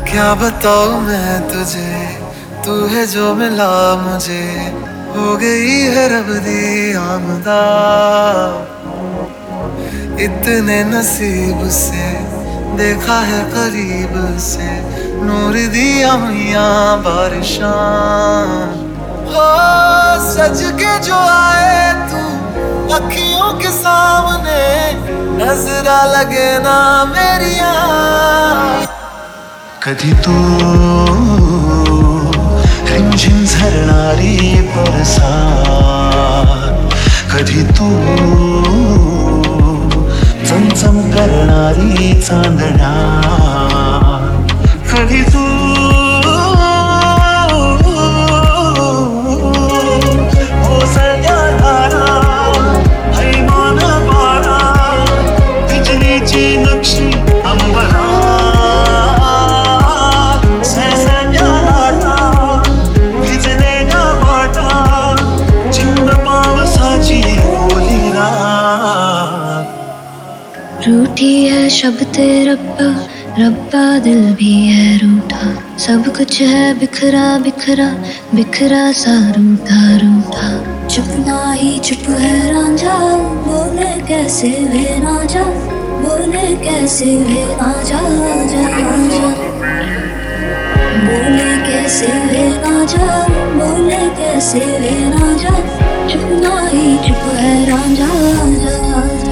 क्या बताऊं मैं तुझे, तू है जो मिला मुझे, हो गई है रब दी आमदा। इतने नसीब से देखा है करीब से, नूर दिया हुइया बारिशां। हो सज के जो आए तू अखियों के सामने, नजरा लगे ना मेरिया। कधी तू रिमझिम झरणारी बरसात, कधी तू चमचम करणारी चांदण्या, कधी तू ओसळत्या धारा, हैमान पारा, बिजलीची नक्षी अंबरा, रूठी है शब्द रब्बा, रब्बा दिल भी है रूठा। सब कुछ है बिखरा बिखरा, बिखरा सा रूठा रूठा। चुप ना ही चुप है रांझा, बोले कैसे वे रांझा, बोले कैसे वे रांझा, रांझा। बोले कैसे वे रांझा, बोले कैसे वे रांझा। चुप ना ही चुप है Ranjha, Ranjha.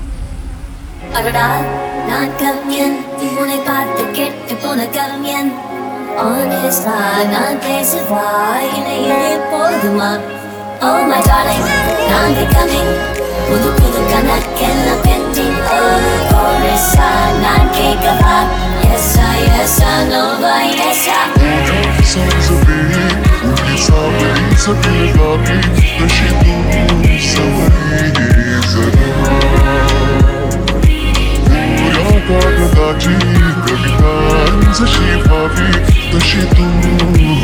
난 가면 이번에 받을게 이번에 가면 어느새 난 대세와 이내 보드만. Oh my darling, 난 coming 부득부득한 나겐 pending. Oh 어느새 난 기가봐. Yes I yes I know but yes I. 우리 사회의 서글함이 다시 또 사회에서 कागदाची कविता जशी भावी तशी तू